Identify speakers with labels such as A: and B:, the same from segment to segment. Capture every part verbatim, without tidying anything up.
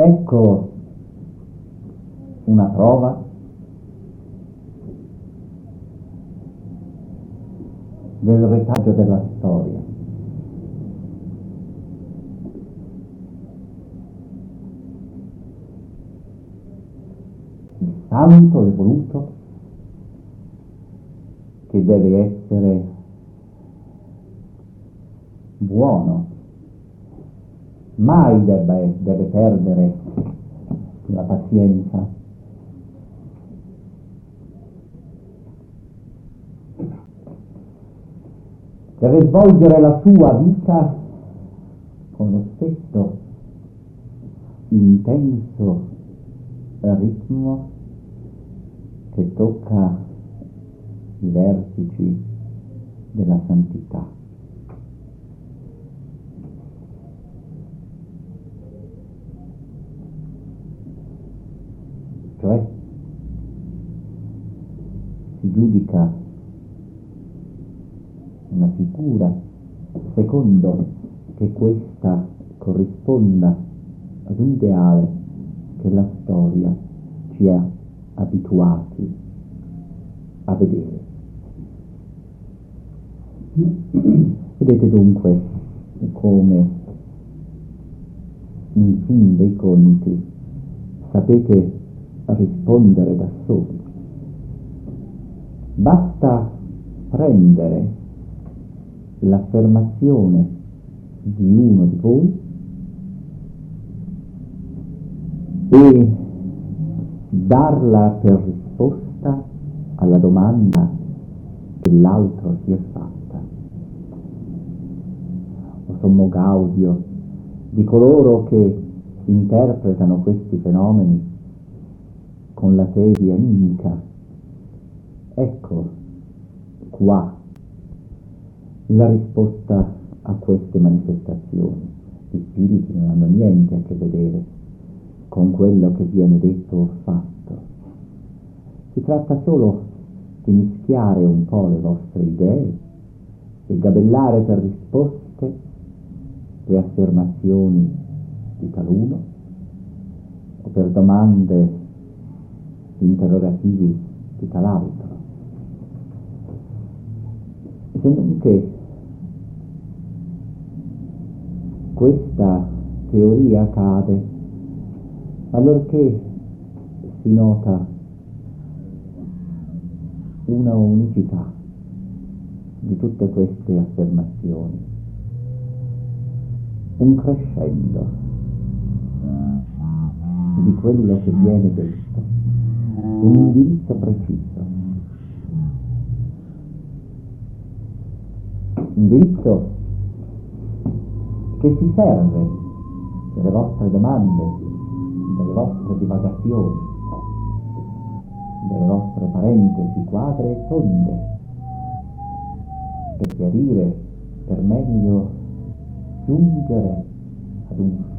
A: Ecco una prova del retaggio della storia. Il santo è voluto che deve essere buono, mai deve, deve perdere la pazienza. Deve svolgere la sua vita con lo stesso intenso ritmo che tocca i vertici della santità. Cioè, si giudica una figura secondo che questa corrisponda ad un ideale che la storia ci ha abituati a vedere. Vedete dunque come in fin dei conti sapete rispondere da soli. Basta prendere l'affermazione di uno di voi e darla per risposta alla domanda che l'altro si è fatta. O sommo gaudio di coloro che interpretano questi fenomeni con la tesi animica. Ecco qua la risposta a queste manifestazioni. Gli spiriti non hanno niente a che vedere con quello che viene detto o fatto. Si tratta solo di mischiare un po' le vostre idee e gabellare per risposte le affermazioni di taluno o per domande interrogativi di tal'altro. Se non che questa teoria cade allorché si nota una unicità di tutte queste affermazioni, un crescendo di quello che viene detto, un indirizzo preciso, indirizzo che si serve delle vostre domande, delle vostre divagazioni, delle vostre parentesi quadre e tonde, per chiarire, per meglio giungere ad un fine.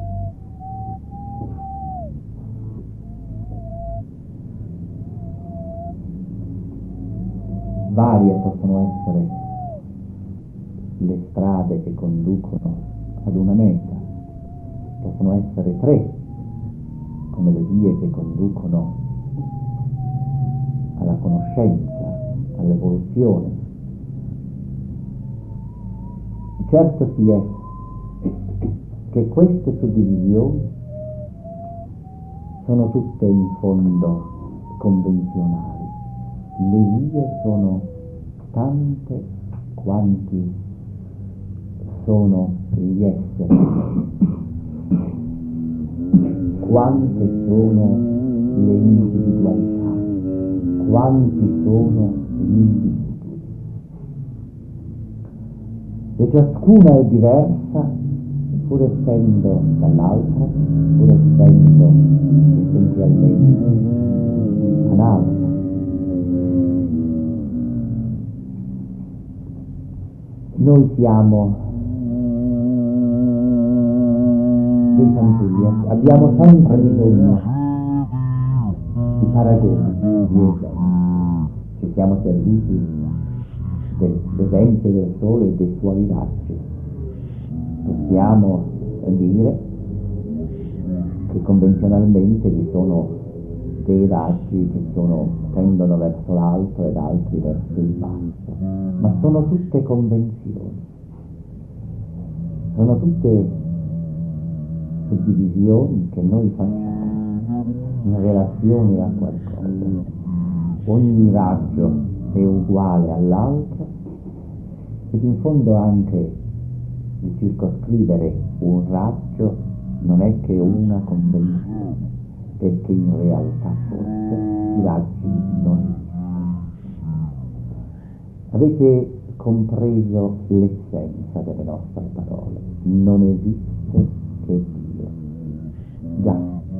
A: Varie possono essere le strade che conducono ad una meta, possono essere tre, come le vie che conducono alla conoscenza, all'evoluzione. Certo si è che queste suddivisioni sono tutte in fondo convenzionali. Le vie sono tante quanti sono gli esseri, quante sono le individualità, quanti sono gli individui. E ciascuna è diversa, pur essendo dall'altra, pur essendo essenzialmente analoga. Noi siamo dei fanciulli, abbiamo sempre bisogno di paragoni, di esempi. Ci siamo serviti dell'esempio del sole e dei suoi raggi. Possiamo dire che convenzionalmente vi sono dei raggi che sono, tendono verso l'alto ed altri verso il basso, ma sono tutte convenzioni, sono tutte suddivisioni che noi facciamo in relazione a qualcosa. Ogni raggio è uguale all'altro ed in fondo anche il circoscrivere un raggio non è che una convenzione, perché in realtà forse i raggi non esistono. Avete compreso l'essenza delle nostre parole? Non esiste che Dio. Già,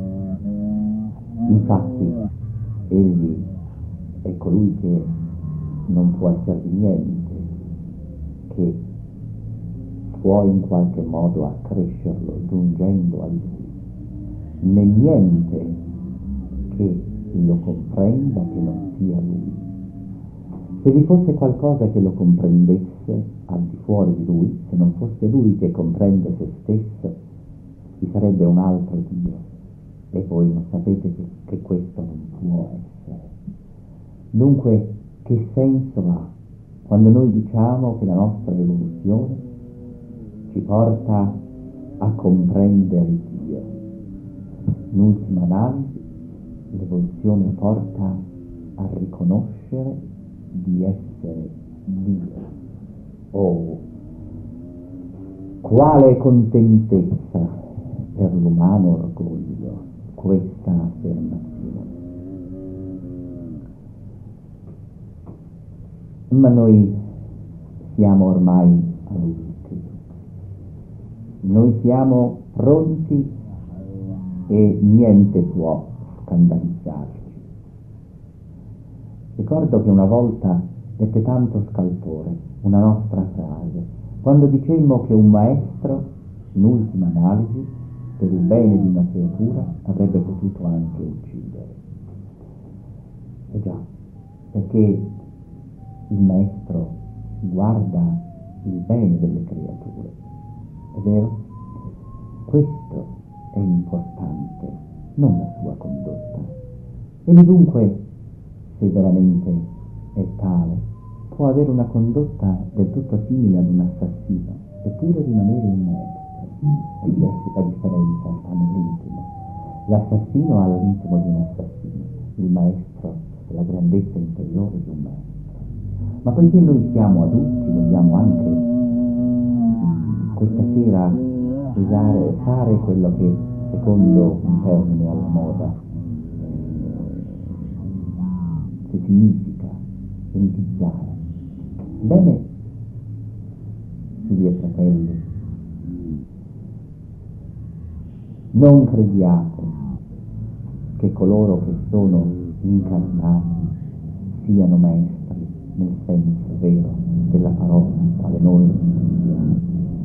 A: infatti Egli è colui che non può essere niente che può in qualche modo accrescerlo giungendo a Lui, né niente che lo comprenda che non sia Lui. Se vi fosse qualcosa che lo comprendesse al di fuori di Lui, se non fosse Lui che comprende se stesso, vi sarebbe un altro Dio, e voi non sapete che, che questo non può essere. Dunque, che senso ha quando noi diciamo che la nostra evoluzione ci porta a comprendere Dio? In ultima analisi, l'evoluzione porta a riconoscere di essere Dio. Oh, quale contentezza per l'umano orgoglio questa affermazione! Ma noi siamo ormai adulti, noi siamo pronti e niente può scandalizzarci. Ricordo che una volta ebbe tanto scalpore una nostra frase, quando dicemmo che un maestro, in ultima analisi, per il bene di una creatura, avrebbe potuto anche uccidere. E già, perché il maestro guarda il bene delle creature, è vero? Questo è importante, non la sua condotta. E dunque, se veramente è tale, può avere una condotta del tutto simile ad un assassino, eppure rimanere un maestro. La differenza sta nell'intimo. L'assassino ha l'intimo di un assassino, il maestro è la grandezza interiore di un maestro. Ma poiché noi siamo adulti, vogliamo anche questa sera usare, fare quello che, secondo un termine alla moda, che significa entizzare. Bene, figli e fratelli, non crediate che coloro che sono incarnati siano maestri nel senso vero della parola, quale noi lo intendiamo.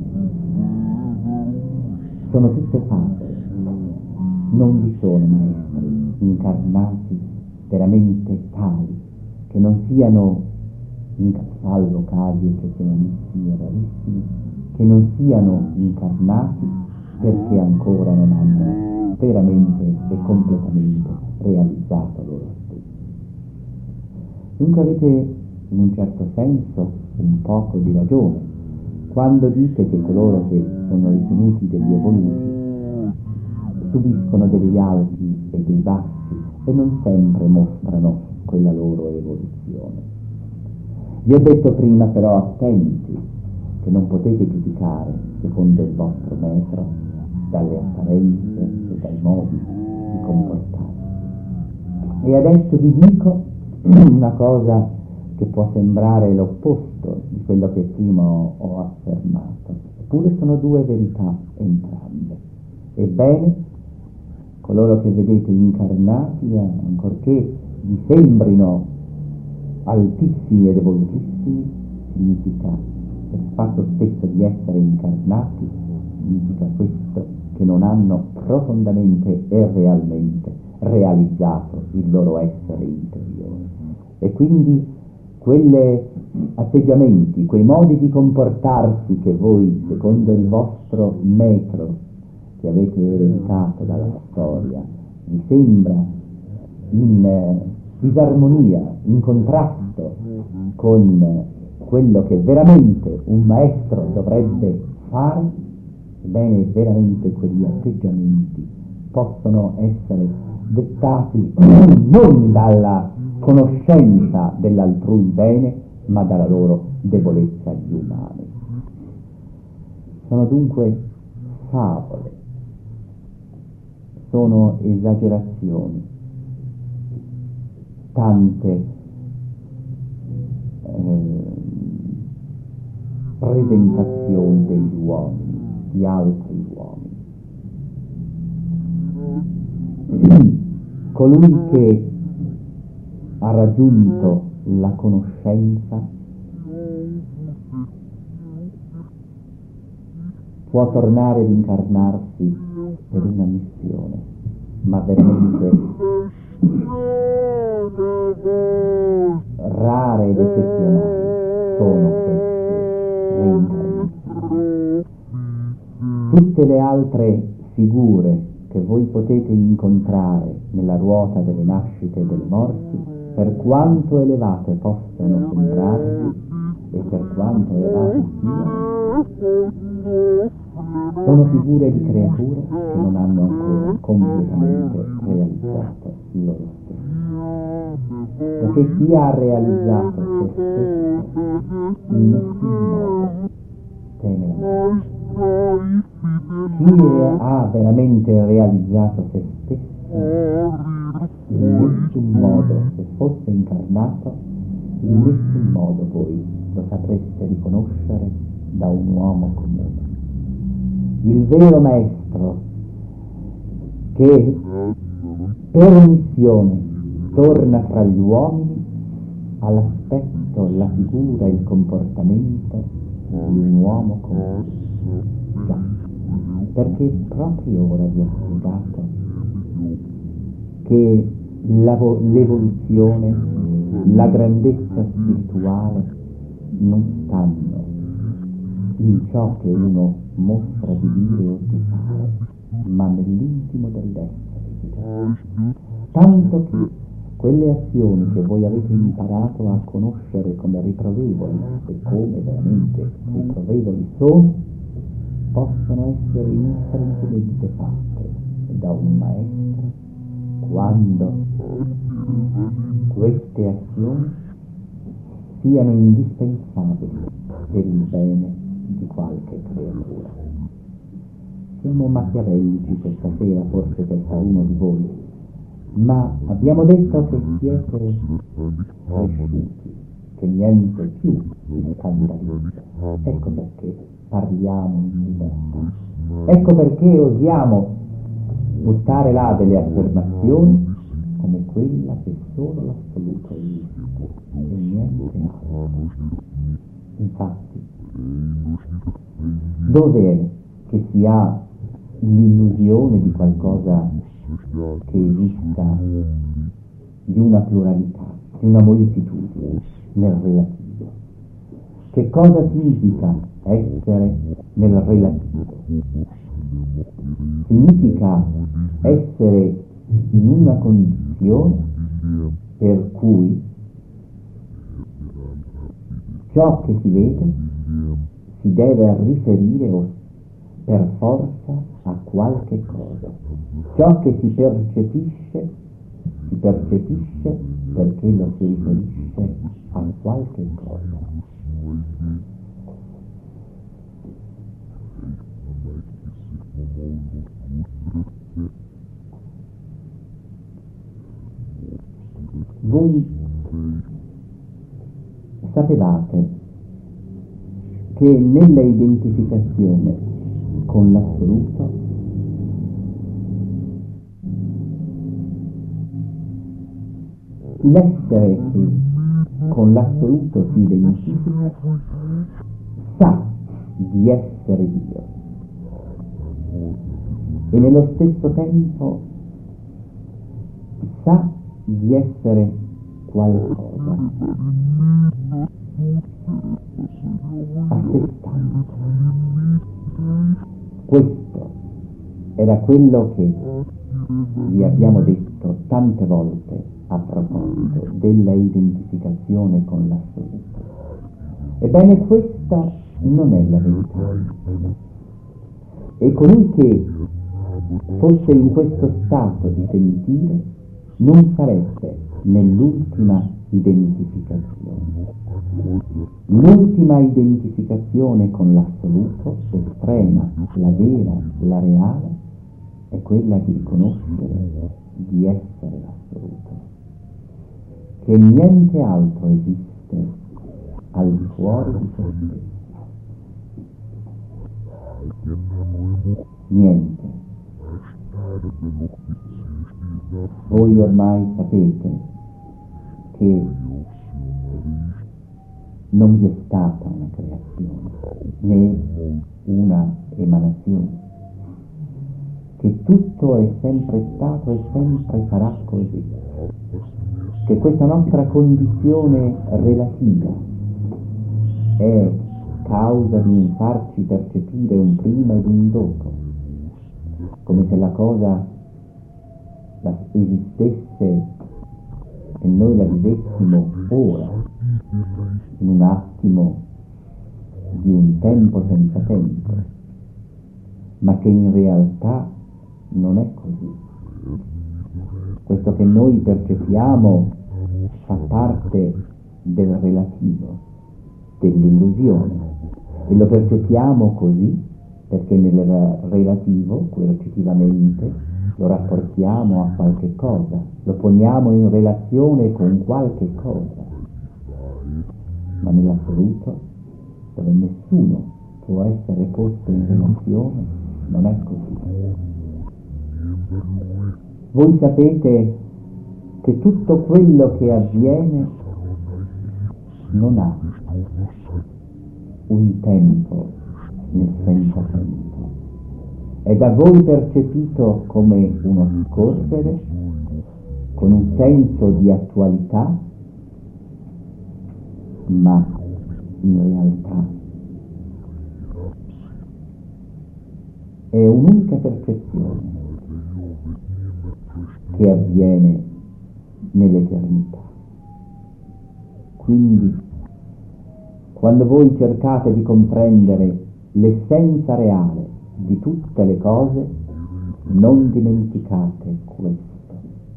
A: Sono tutte favole, non vi sono maestri incarnati veramente tali, che non siano, in salvo casi eccezionalissimi e rarissimi, che non siano incarnati perché ancora non hanno veramente e completamente realizzato loro stessi. Dunque avete in un certo senso un poco di ragione quando dite che coloro che sono ritenuti degli evoluti subiscono degli alti e dei bassi e non sempre mostrano quella loro evoluzione. Vi ho detto prima però, attenti, che non potete giudicare secondo il vostro metro dalle apparenze e dai modi di comportarsi. E adesso vi dico una cosa che può sembrare l'opposto di quello che prima ho affermato, eppure sono due verità entrambe. Ebbene, coloro che vedete incarnati, ancorché vi sembrino altissimi ed evolutissimi, significa, per il fatto stesso di essere incarnati, significa questo, che non hanno profondamente e realmente realizzato il loro essere interiore. E quindi quegli atteggiamenti, quei modi di comportarsi che voi, secondo il vostro metro, che avete ereditato dalla storia vi sembra in eh, disarmonia, in contrasto con quello che veramente un maestro dovrebbe fare, ebbene veramente quegli atteggiamenti possono essere dettati non dalla conoscenza dell'altrui bene, ma dalla loro debolezza di umani. Sono dunque favole, sono esagerazioni, tante eh, presentazioni degli uomini, di altri uomini. Colui che ha raggiunto la conoscenza può tornare ad incarnarsi per una missione, ma veramente rare ed eccezionali sono queste reincarnazioni. Tutte le altre figure che voi potete incontrare nella ruota delle nascite e delle morti, per quanto elevate possano sembrarvi e per quanto elevate siano, sono figure di creature che non hanno ancora completamente realizzato loro stessi. Perché chi ha realizzato se stesso in nessun modo teme la morte. Chi ha veramente realizzato se stesso in nessun modo, se fosse incarnato, in nessun modo voi lo sapreste riconoscere da un uomo comune. Il vero maestro che per missione torna fra gli uomini ha l'aspetto, la figura, il comportamento di un uomo comune. Già, perché proprio ora vi ho spiegato che l'evoluzione, la grandezza spirituale non stanno in ciò che uno mostra di dire o di fare, ma nell'intimo dell'essere di Dio. Tanto che quelle azioni che voi avete imparato a conoscere come riprovevoli e come veramente riprovevoli sono, possono essere intrinsemente fatte da un maestro quando queste azioni siano indispensabili per il bene di qualche creatura. Siamo machiavellici questa sera, forse per uno di voi, ma abbiamo detto che siete cresciuti, che niente più vi scandalizza. Ecco perché parliamo in libertà. Ecco perché osiamo buttare là delle affermazioni come quella che solo l'assoluto esiste e niente altro. Infatti, dove è che si ha l'illusione di qualcosa che esista, di una pluralità, di una moltitudine nel relativo? Che cosa significa essere nel relativo? Significa essere in una condizione per cui ciò che si vede si deve riferire per forza a qualche cosa. Ciò che si percepisce si percepisce perché lo si riferisce a qualche cosa. Voi sapevate che nella identificazione con l'assoluto l'essere che con l'assoluto si identifica sa di essere Dio e nello stesso tempo sa di essere qualcosa a sé stante. Questo era quello che vi abbiamo detto tante volte a proposito della identificazione con l'assoluto. Ebbene, questa non è la verità. E colui che fosse in questo stato di sentire non sarebbe nell'ultima identificazione. L'ultima identificazione con l'assoluto, l'estrema, la vera, la reale, è quella di riconoscere di essere l'assoluto, che niente altro esiste al di fuori di se stesso. Niente. Voi ormai sapete che non vi è stata una creazione, né una emanazione, che tutto è sempre stato e sempre sarà così, che questa nostra condizione relativa è causa di un farci percepire un prima ed un dopo, come se la cosa la esistesse e noi la vivessimo ora, in un attimo di un tempo senza tempo, ma che in realtà non è così. Questo che noi percepiamo fa parte del relativo, dell'illusione, e lo percepiamo così perché nel relativo, coercitivamente, lo rapportiamo a qualche cosa, lo poniamo in relazione con qualche cosa, ma nell'assoluto, dove nessuno può essere posto in relazione, non è così. Voi sapete che tutto quello che avviene non ha un tempo nel senza tempo. È da voi percepito come uno scorrere, con un senso di attualità, ma in realtà è un'unica percezione che avviene nell'eternità. Quindi, quando voi cercate di comprendere l'essenza reale di tutte le cose, non dimenticate questo.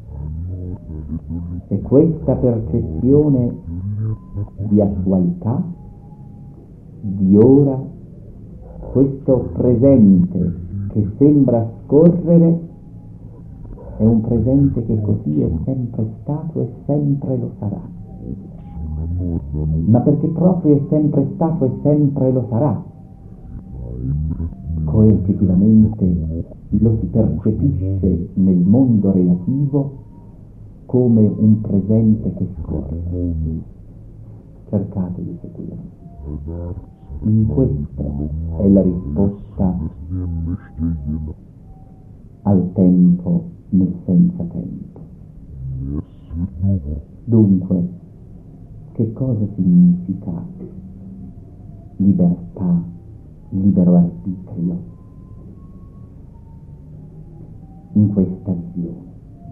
A: E questa percezione di attualità, di ora, questo presente che sembra scorrere, è un presente che così è sempre stato e sempre lo sarà. Ma perché proprio è sempre stato e sempre lo sarà, coercitivamente lo si percepisce nel mondo relativo come un presente che scorre. Cercate di seguire. In questa è la risposta al tempo nel senza tempo. Dunque, che cosa significa libertà, libero arbitrio in questa visione?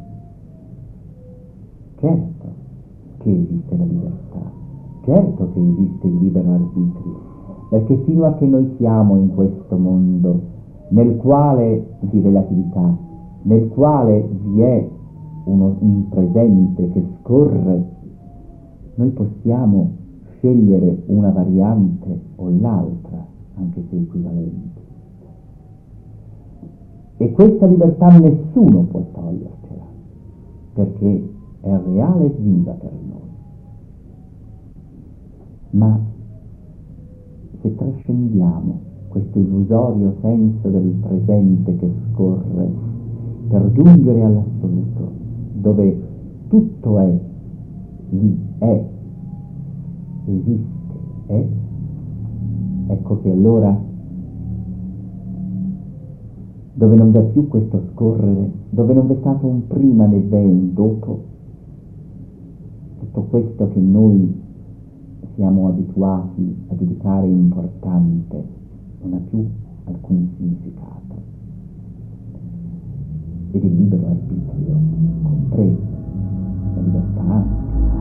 A: Certo che esiste la libertà, certo che esiste il libero arbitrio, perché fino a che noi siamo in questo mondo nel quale di relatività, nel quale vi è uno, un presente che scorre, noi possiamo scegliere una variante o l'altra, anche se equivalenti. E questa libertà nessuno può togliercela, perché è reale e viva per noi. Ma se trascendiamo questo illusorio senso del presente che scorre per giungere all'assoluto, dove tutto è, lì è, esiste, è, ecco che allora, dove non v'è più questo scorrere, dove non v'è stato un prima né v'è un dopo, tutto questo che noi siamo abituati a giudicare importante non ha più alcun significato. ed il libero arbitrio compreso, la libertà ampia,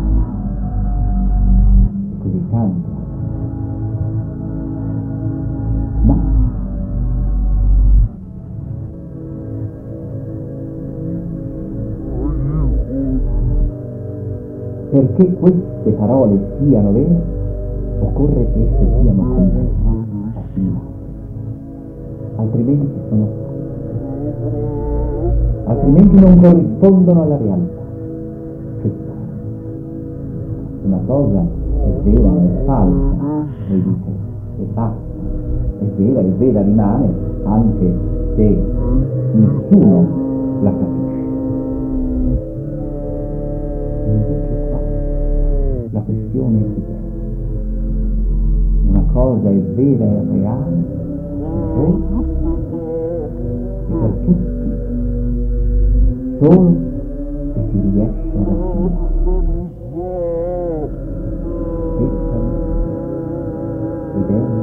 A: e così tante altre. Ma perché queste parole siano vere, occorre che esse siano comprese, assimilate, altrimenti sono false, altrimenti non corrispondono alla realtà. Che fa? Una cosa è vera ma è falsa, voi dite, è falsa, è vera e vera rimane anche se nessuno la capisce. Invece qua la questione è diversa. Una cosa è vera e reale solo e per tutti, solo se si riesce ad assimilare. Questa ed è una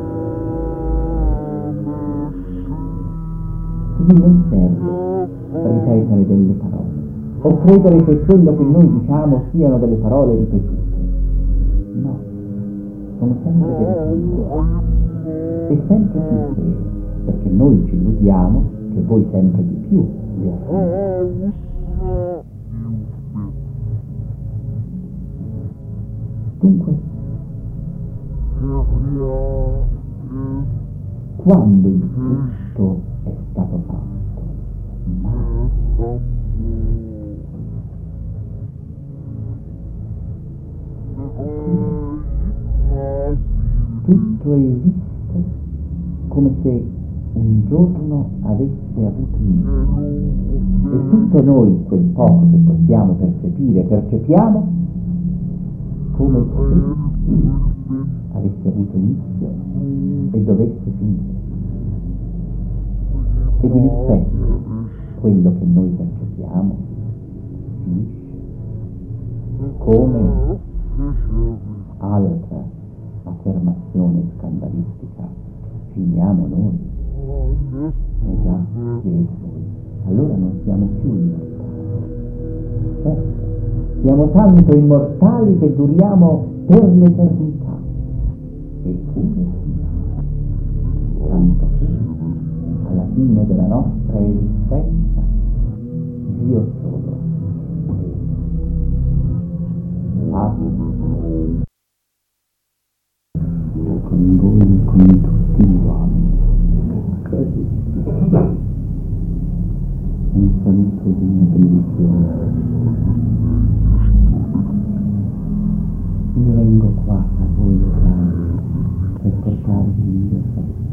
A: quindi non serve ripetere delle parole o credere che quello che noi diciamo siano delle parole ripetute. No, sono sempre delle parole e sempre più vere, perché noi ci illudiamo che voi sempre di più le assimilate. Dunque, quando il tutto è stato fatto, ma tutto esiste come se un giorno avesse avuto inizio, e tutto noi, quel poco che possiamo percepire, percepiamo come se avesse avuto inizio e dovesse finire. Ed in effetti quello che noi percepiamo finisce, come altra affermazione scandalistica, finiamo noi. E già, direte voi, allora non siamo più immortali. Certo, siamo tanto immortali che duriamo per l'eternità, eppure tanto che alla fine della nostra esistenza Dio solo con voi e con tutti gli uomini. Un saluto di una benedizione. Io vengo qua a voi, cari, per portarvi il mio saluto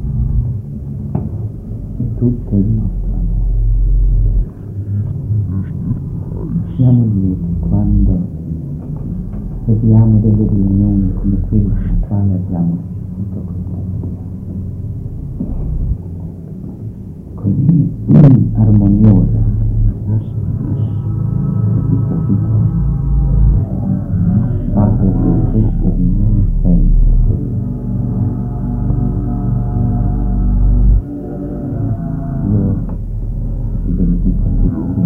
A: e tutto il nostro amore. Siamo lieti quando vediamo delle riunioni come quella alla quale abbiamo assistito così armoniosa e di proficua. Fate che queste riunioni sempre così. Io vi benedico a tutti.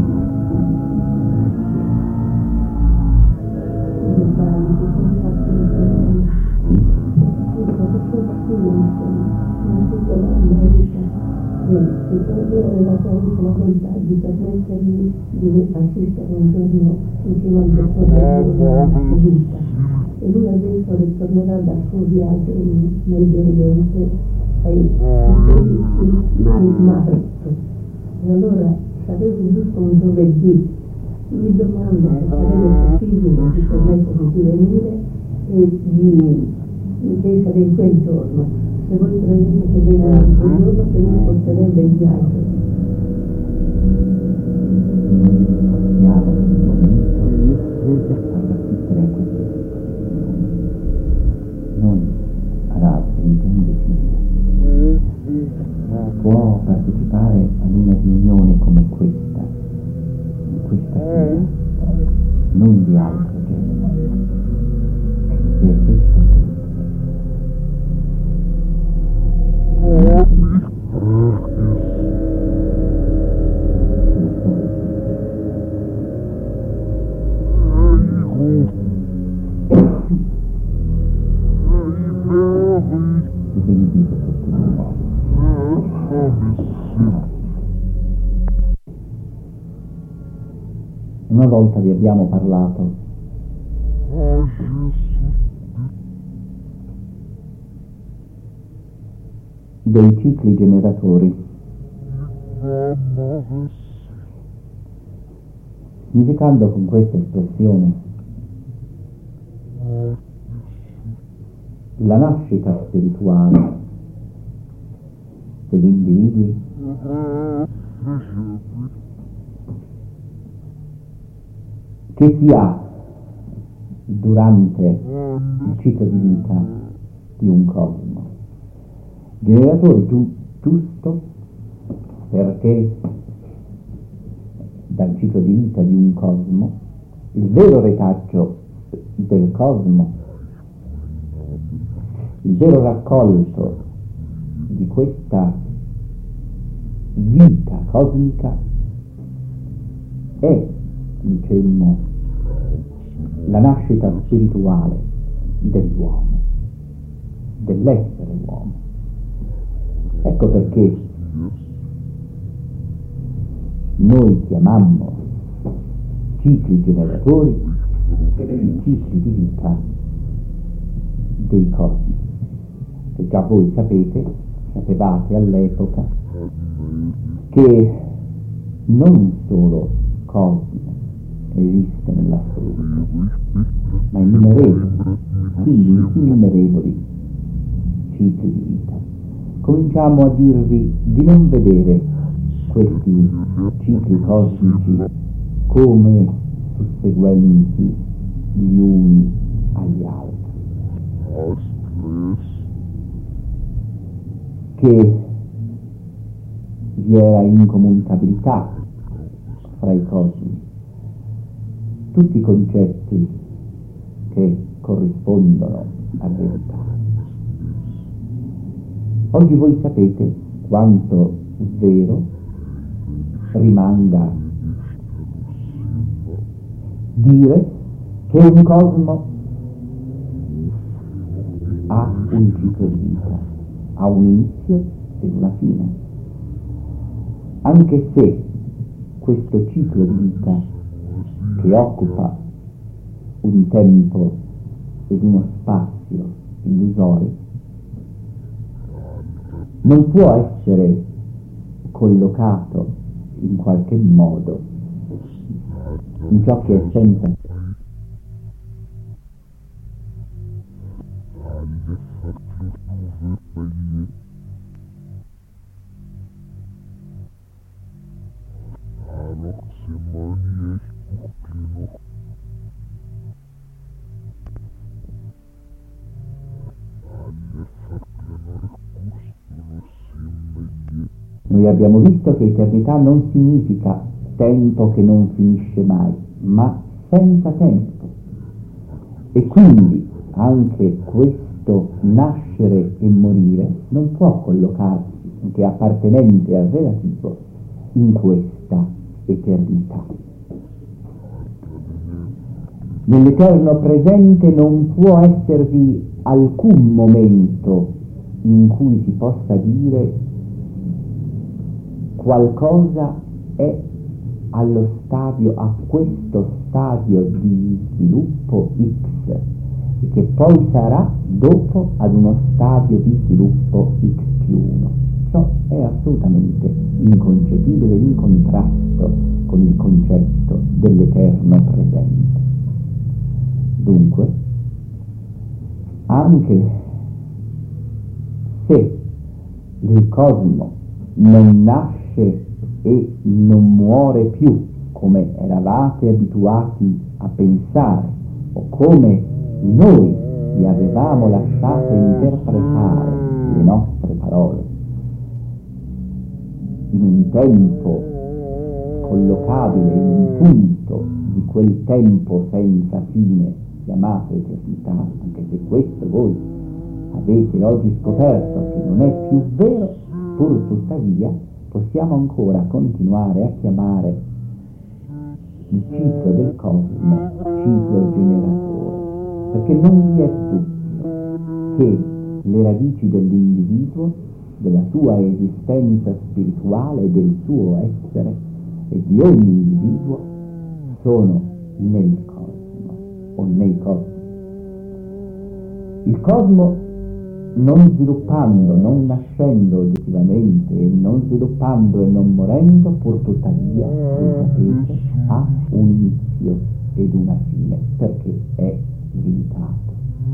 B: Io avevo avuto la bontà di permettermi di assistere un giorno insieme al dottore della vita, e lui adesso ritornerà dal suo viaggio in Medio Oriente ai mari marzo, e allora sarebbe giusto un giovedì. Mi domando se sarebbe possibile di permettermi di venire e di essere in quel giorno. Se voi credete che venga un altro giorno, che mi porterebbe in viaggio.
A: Noi possiamo in questo momento far assistere a queste persone. Noi ad altri intende figlia. Può partecipare ad una riunione come questa, in questa sera, non di altro genere. Se è questo che e benedito tutti gli uomini. Una volta vi abbiamo parlato dei cicli generatori, significando con questa espressione la nascita spirituale degli individui che si ha durante il ciclo di vita di un cosmo. Generatore giu- giusto perché dal ciclo di vita di un cosmo il vero retaggio del cosmo, il vero raccolto di questa vita cosmica è, dicemmo, la nascita spirituale dell'uomo, dell'essere uomo. Ecco perché noi chiamammo cicli generatori i cicli di vita dei cosmi. E già voi sapete, sapevate all'epoca, che non solo cosmo esiste nell'assoluto, ma innumerevoli, quindi innumerevoli cicli di vita. Cominciamo a dirvi di non vedere questi cicli cosmici come susseguenti gli uni agli altri, che vi era incomunicabilità fra i cosmi, tutti i concetti che corrispondono a verità. Oggi voi sapete quanto vero rimanga dire che un cosmo ha un ciclo di vita, ha un inizio ed una fine, anche se questo ciclo di vita, che occupa un tempo ed uno spazio illusori, non può essere collocato in qualche modo in ciò che è senza Noi abbiamo visto che eternità non significa tempo che non finisce mai, ma senza tempo. E quindi anche questo nascere e morire non può collocarsi, che è appartenente al relativo, in questa eternità. Nell'eterno presente non può esservi alcun momento in cui si possa dire qualcosa è allo stadio, a questo stadio di sviluppo X, e che poi sarà dopo ad uno stadio di sviluppo X più uno. Ciò è assolutamente inconcepibile, in contrasto con il concetto dell'eterno presente. Dunque, anche se il cosmo non nasce e non muore più come eravate abituati a pensare, o come noi vi avevamo lasciato interpretare le nostre parole, in un tempo collocabile in un punto di quel tempo senza fine chiamato eternità, anche se questo voi avete oggi scoperto che non è più vero, pur tuttavia possiamo ancora continuare a chiamare il ciclo del cosmo ciclo generatore, perché non vi è dubbio che le radici dell'individuo, della sua esistenza spirituale, del suo essere e di ogni individuo sono nel cosmo o nei cosmi. Il cosmo, non sviluppando, non nascendo oggettivamente e non sviluppando e non morendo, pur tuttavia, voi sapete, ha un inizio ed una fine, perché è limitato.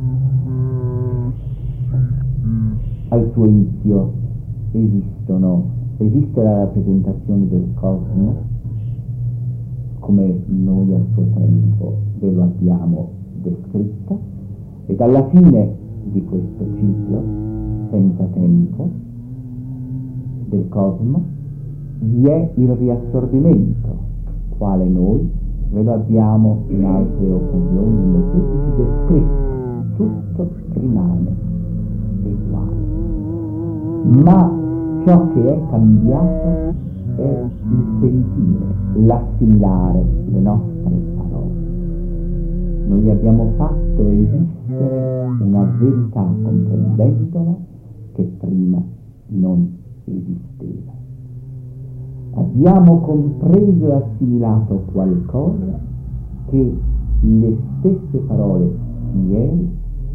A: Al suo inizio esistono, esiste la rappresentazione del cosmo, come noi a suo tempo ve lo abbiamo descritta, ed alla fine di questo ciclo, senza tempo, del cosmo, vi è il riassorbimento, quale noi ve lo abbiamo in altre occasioni molteplici descritto. Tutto rimane uguale. Ma ciò che è cambiato è il sentire, l'assimilare le nostre parole. Noi abbiamo fatto esistere una verità comprendendola che prima non esisteva. Abbiamo compreso e assimilato qualcosa che le stesse parole di ieri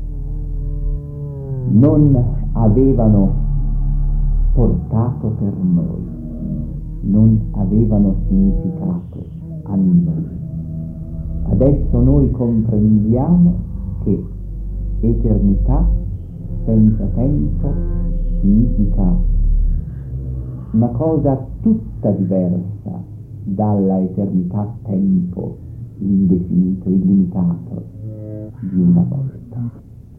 A: non avevano portato per noi, non avevano significato a noi. Adesso noi comprendiamo che eternità senza tempo significa una cosa tutta diversa dalla eternità tempo indefinito, illimitato di una volta.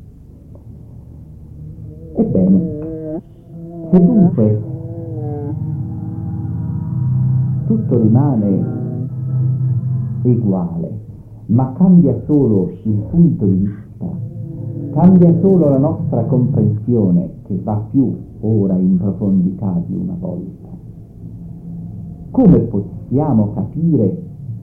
A: Ebbene, se dunque tutto rimane uguale, ma cambia solo il punto di vista, cambia solo la nostra comprensione, che va più ora in profondità di una volta, come possiamo capire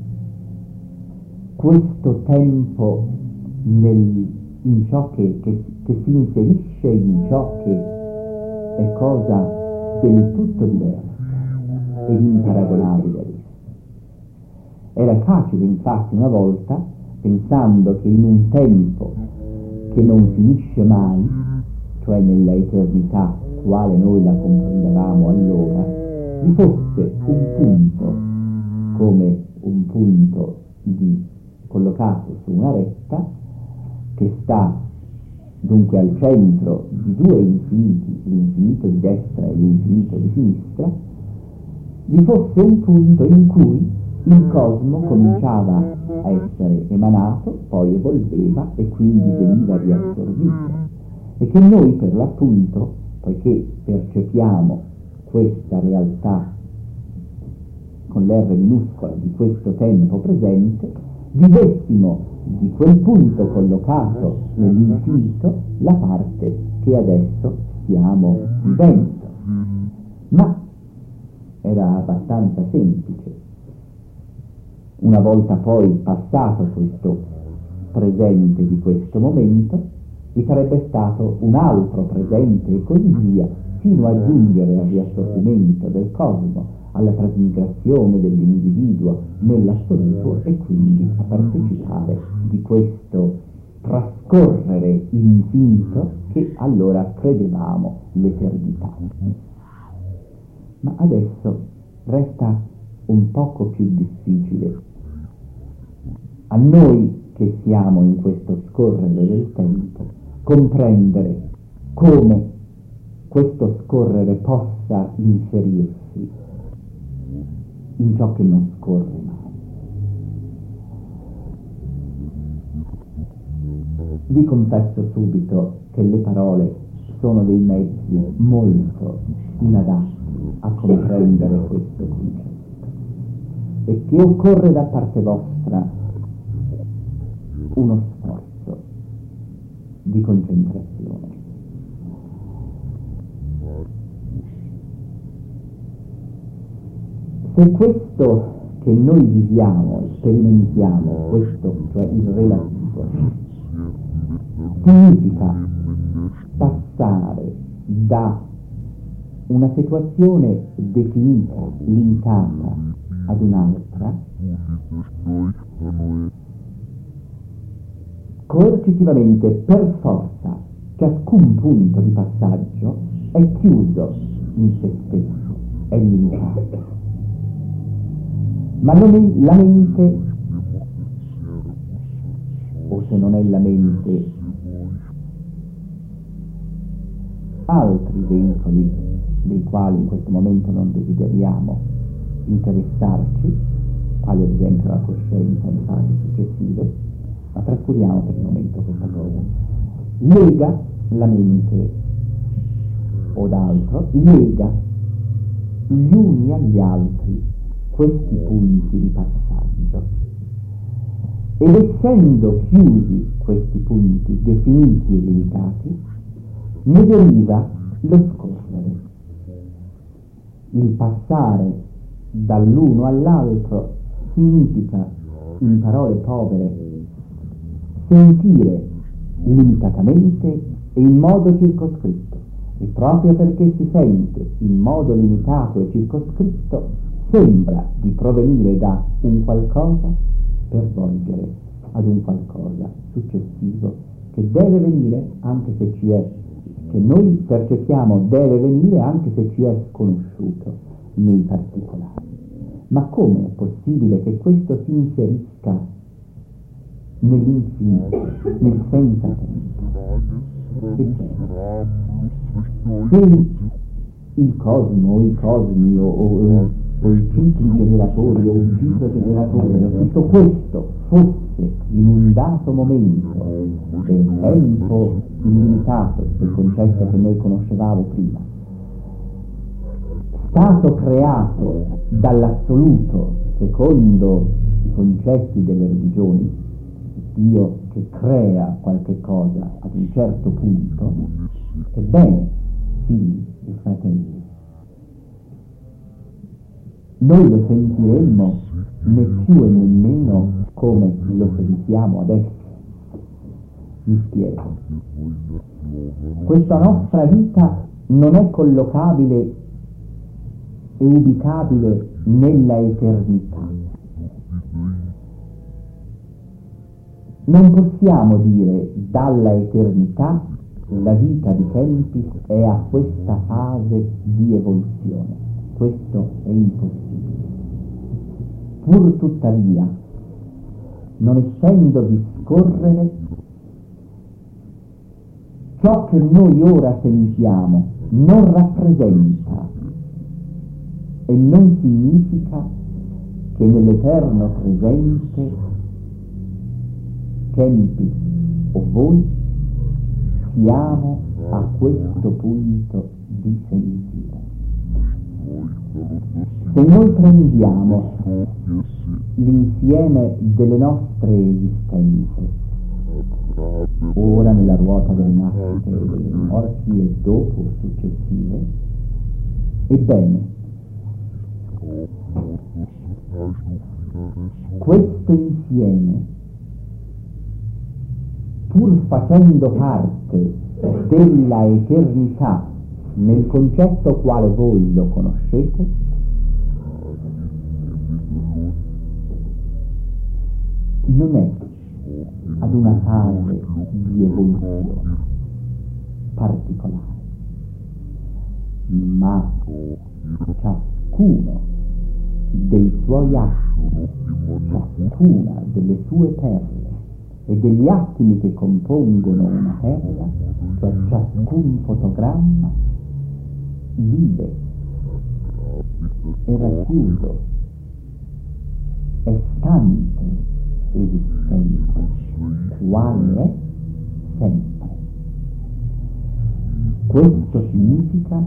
A: questo tempo nel, in ciò che, che, che si inserisce in ciò che è cosa del tutto diversa ed imparagonabile ad esso? Era facile infatti una volta, pensando che in un tempo che non finisce mai, cioè nella eternità quale noi la comprendevamo allora, vi fosse un punto, come un punto di, collocato su una retta, che sta dunque al centro di due infiniti, l'infinito di destra e l'infinito di sinistra, vi fosse un punto in cui il cosmo cominciava a essere emanato, poi evolveva e quindi veniva riassorbito, e che noi per l'appunto, poiché percepiamo questa realtà con l'R minuscola di questo tempo presente, vivessimo di quel punto collocato nell'infinito la parte che adesso stiamo vivendo. Ma era abbastanza semplice. Una volta poi passato questo presente di questo momento, vi sarebbe stato un altro presente e così via, fino a giungere al riassorbimento del cosmo, alla trasmigrazione dell'individuo nell'assoluto e quindi a partecipare di questo trascorrere infinito che allora credevamo l'eternità. Ma adesso resta un poco più difficile a noi che siamo in questo scorrere del tempo comprendere come questo scorrere possa inserirsi in ciò che non scorre mai. Vi confesso subito che le parole sono dei mezzi molto inadatti a comprendere questo concetto e che occorre da parte vostra uno sforzo di concentrazione. Se questo che noi viviamo, sperimentiamo, questo, cioè il relativo, significa passare passare da una situazione definita, limitata, ad un'altra, coercitivamente, per forza, ciascun punto di passaggio è chiuso in se stesso, è limitato. Ma non la mente, o se non è la mente, altri veicoli dei quali in questo momento non desideriamo interessarci, quali ad esempio la coscienza in fasi successive, ma trascuriamo per il momento questa cosa, lega la mente o d'altro, lega gli uni agli altri questi punti di passaggio. Ed essendo chiusi questi punti, definiti e limitati, ne deriva lo scorrere. Il passare dall'uno all'altro significa, in parole povere, sentire limitatamente e in modo circoscritto. E proprio perché si sente in modo limitato e circoscritto, sembra di provenire da un qualcosa per volgere ad un qualcosa successivo che deve venire anche se ci è, che noi percepiamo deve venire anche se ci è sconosciuto nei particolari. Ma come è possibile che questo si inserisca nell'infinito, nel senza tempo? Che c'è? Se il cosmo o i cosmi o, o, o i cicli generatori o un ciclo generatore o tutto questo fosse in un dato momento del tempo illimitato, del concetto che noi conoscevamo prima, stato creato dall'assoluto secondo i concetti delle religioni, Dio che crea qualche cosa ad un certo punto, ebbene, figli e fratelli, noi lo sentiremmo né più e nemmeno come lo sentiamo adesso. Mi spiego. Questa nostra vita non è collocabile e ubicabile nella eternità. Non possiamo dire dalla eternità la vita di Kempis è a questa fase di evoluzione. Questo è impossibile. Pur tuttavia, non essendo di scorrere, ciò che noi ora sentiamo non rappresenta e non significa che nell'eterno presente Kempis o voi siamo a questo punto di sentire. Se noi prendiamo l'insieme delle nostre esistenze, ora nella ruota delle nascite e delle morti e dopo successive, ebbene, questo insieme, pur facendo parte della eternità nel concetto quale voi lo conoscete, non è ad una fase di evoluzione particolare, ma ciascuno dei suoi atti, ciascuna delle sue perle e degli attimi che compongono una perla, cioè ciascun fotogramma, vive, è racchiuso, è stante, esistente, quale è sempre. Questo significa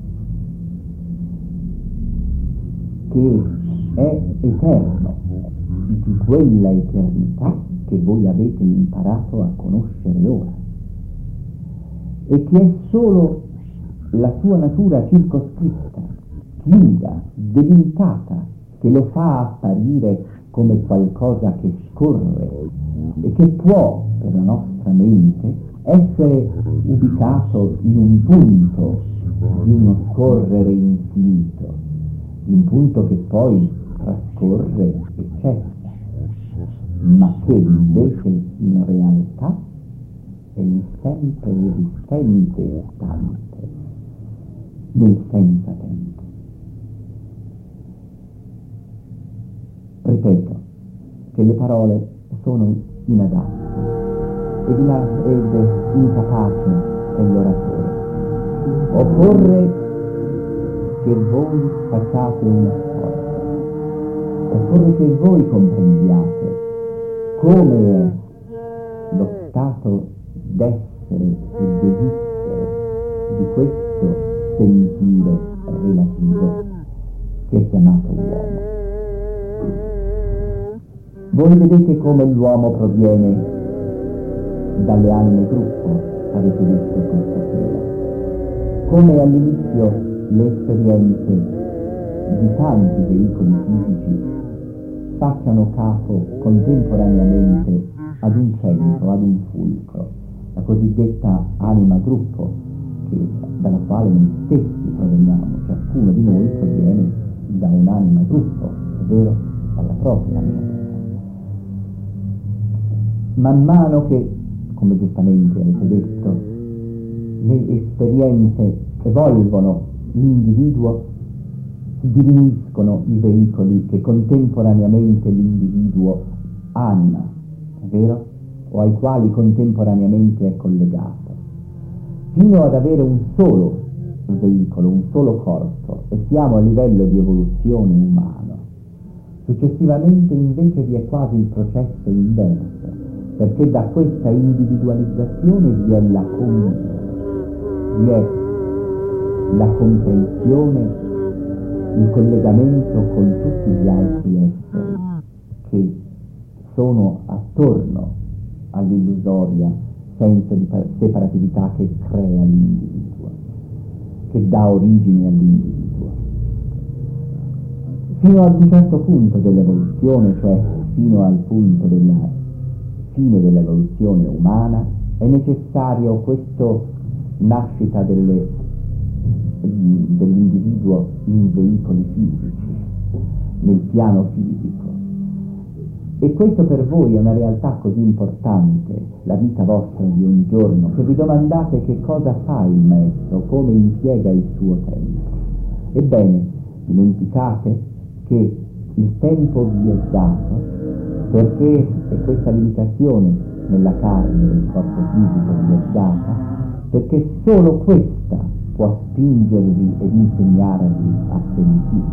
A: che è eterno di quella eternità che voi avete imparato a conoscere ora e che è solo la sua natura circoscritta, chiusa, delimitata, che lo fa apparire come qualcosa che scorre e che può, per la nostra mente, essere ubicato in un punto di uno scorrere infinito, di un punto che poi trascorre e cessa, ma che invece in realtà è il sempre esistente istante nel senza tempo. Ripeto che le parole sono inadatte ed, ina- ed incapace è l'oratore. Occorre che voi facciate una sforzo, occorre che voi comprendiate come è lo stato d'essere e d'esistere di questo sentire relativo che è chiamato uomo. Voi vedete come l'uomo proviene dalle anime gruppo, avete detto questa sera, come all'inizio le esperienze di tanti veicoli fisici facciano capo contemporaneamente ad un centro, ad un fulcro, la cosiddetta anima gruppo, che, dalla quale noi stessi proveniamo. Ciascuno di noi proviene da un'anima gruppo, è vero? Dalla propria anima gruppo. Man mano che, come giustamente avete detto, le esperienze evolvono, l'individuo, si diminuiscono i veicoli che contemporaneamente l'individuo anima, è vero? O ai quali contemporaneamente è collegato, fino ad avere un solo veicolo, un solo corpo, e siamo a livello di evoluzione umano. Successivamente invece vi è quasi il processo inverso, perché da questa individualizzazione vi è la comunione, vi è la comprensione, il collegamento con tutti gli altri esseri che sono attorno all'illusoria senso di separatività che crea l'individuo, che dà origine all'individuo. Fino ad un certo punto dell'evoluzione, cioè fino al punto della fine dell'evoluzione umana, è necessario questo nascita delle, dell'individuo in veicoli fisici, nel piano fisico. E questo per voi è una realtà così importante, la vita vostra di ogni giorno, che vi domandate che cosa fa il maestro, come impiega il suo tempo. Ebbene, dimenticate che il tempo vi è dato perché è questa limitazione nella carne del corpo fisico vi è data, perché solo questa può spingervi ed insegnarvi a sentire.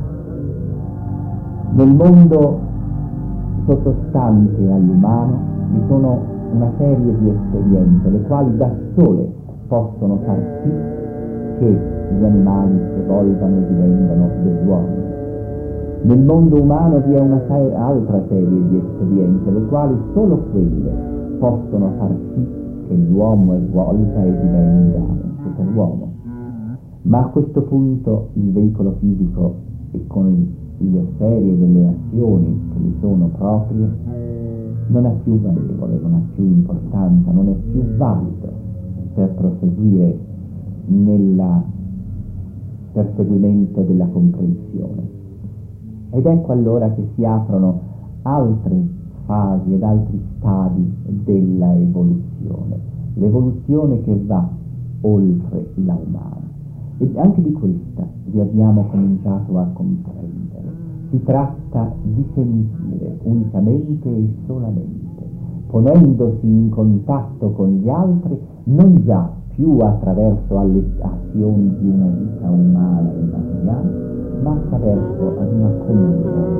A: Nel mondo sottostante all'umano vi sono una serie di esperienze, le quali da sole possono far sì che gli animali evolvano e divengano degli uomini. Nel mondo umano vi è una se- altra serie di esperienze, le quali solo quelle possono far sì che l'uomo evolva e divenga un superuomo. Ma a questo punto il veicolo fisico, e con il, le serie delle azioni che gli sono proprie, non è più valevole, non ha più importanza, non è più valido per proseguire nel perseguimento della comprensione. Ed ecco allora che si aprono altre fasi ed altri stadi della evoluzione, l'evoluzione che va oltre la umana. E anche di questa vi abbiamo cominciato a comprendere. Si tratta di sentire unicamente e solamente, ponendosi in contatto con gli altri, non già più attraverso alle azioni di una vita umana e materiale, ma attraverso ad una comunione.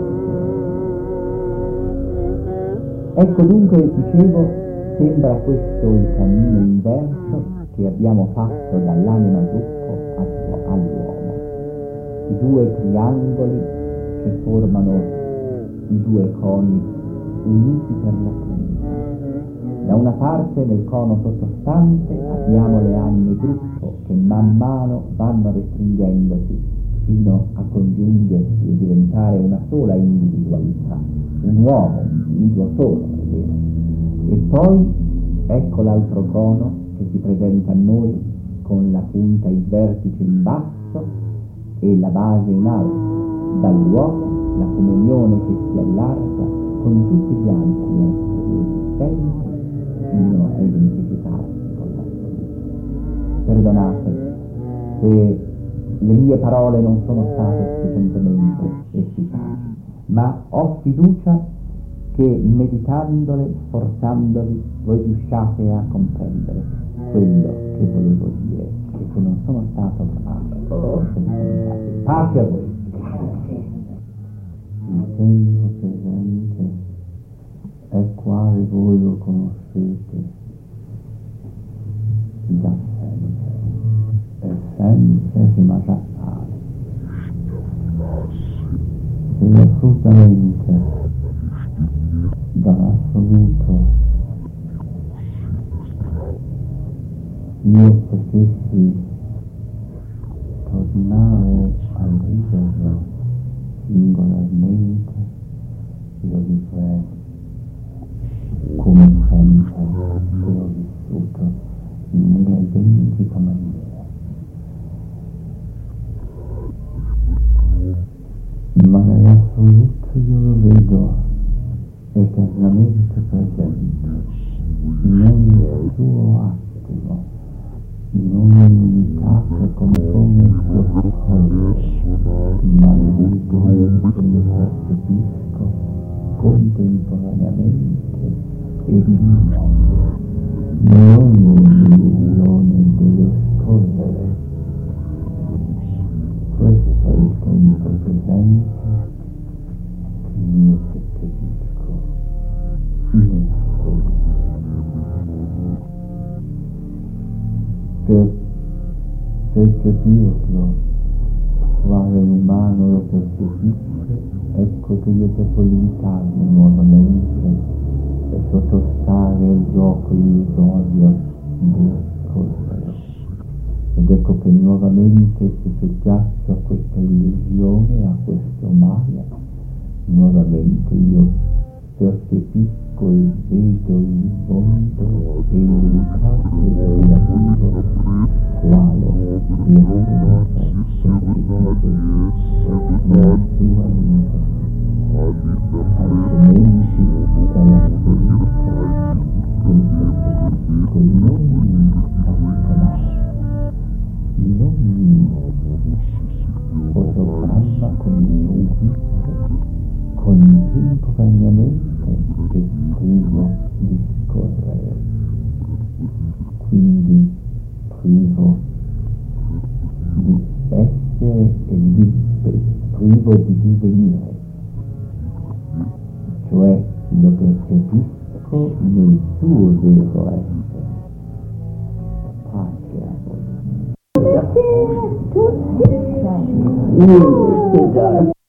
A: Ecco dunque, dicevo, sembra questo il cammino inverso che abbiamo fatto dall'anima gruppo all'uomo. I due triangoli che formano i due coni uniti per l'appunto. Da una parte nel cono sottostante abbiamo le anime gruppo che man mano vanno restringendosi fino a congiungersi e diventare una sola individualità, un uomo, un individuo solo, è vero. E poi Ecco l'altro cono che si presenta a noi con la punta, il vertice in basso e la base in alto. Dall'uomo la comunione che si allarga con tutti gli altri esseri esistenti fino a identificarsi con l'assoluto. Perdonate se le mie parole non sono state sufficientemente efficaci, ma ho fiducia che meditandole, sforzandovi, voi riusciate a comprendere quello che volevo dire e che non sono stato capace. Forse mi comunicate. Pace a voi. Il segno presente è quale voi lo conoscete da sempre, e sempre rimarrà tale. E assolutamente dall'assoluto io potessi tornare a viverlo singolarmente, lo vivrei come sempre che ho vissuto nella identica maniera. Ma nell'assoluto io lo vedo eternamente presente in ogni suo attimo, in ogni unità che compone il suo corpo, ma libero lo percepisco contemporaneamente e in modo, non un'illusione deve scorrere. Questo è il tempo presente che io percepisco nell'assoluto. Per percepirlo, quale umano lo percepisce, ecco che io devo limitarmi nuovamente e sottostare al gioco illusorio del scorrere. Ed ecco che nuovamente se soggiaccio a questa illusione, a questo male, nuovamente io percepisco e vedo il mondo e illimitato e relativo quale sia sempre percepito nella sua vita. Altrimenti è l'assoluto che percepisco in ogni particolare, in ogni fotogramma con il registro, contemporaneamente e privo di scorrere, quindi privo di essere e di, privo di divenire, cioè lo percepisco nel suo vero essere. Pace a voi.
B: Tutti, tutti.